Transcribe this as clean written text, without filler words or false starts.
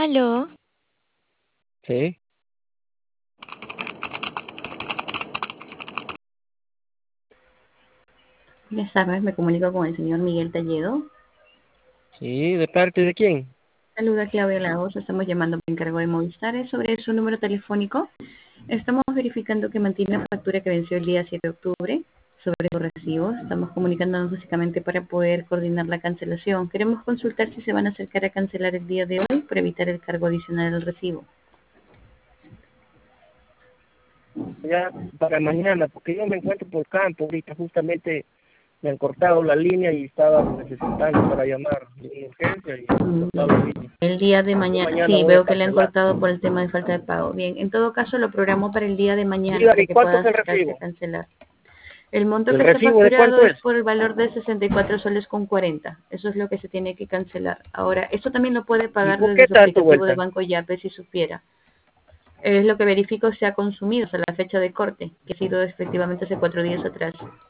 Aló, Sí, Buenas tardes, me comunico con el señor Miguel Talledo. sí, ¿de parte de quién? Saluda Claudia Lagos, estamos llamando por encargo de Movistar. Es sobre su número telefónico. Estamos verificando que mantiene la factura que venció el día 7 de octubre sobre su recibo. Estamos comunicándonos básicamente para poder coordinar la cancelación. Queremos consultar si se van a acercar a cancelar el día de hoy para evitar el cargo adicional al recibo. Ya para mañana, porque yo me encuentro por campo ahorita, justamente me han cortado la línea y estaba necesitando para llamar de urgencia y me han cortado la línea. El día de Yo mañana, mañana sí, voy a veo que le han cancelar. cortado por el tema de falta de pago. Bien, en todo caso lo programo para el día de mañana para Dígame, que ¿cuánto pueda es el acercarse a recibo? cancelar. El monto ¿El que está recibo de facturado cuánto es es? por el valor de 64 soles con 40. Eso es lo que se tiene que cancelar. Ahora, esto también lo puede ¿Y pagar por desde qué su tanto aplicativo de vuelta? Banco Yape si supiera. Es lo que verifico se ha consumido hasta la fecha de corte, que ha sido efectivamente hace 4 días atrás.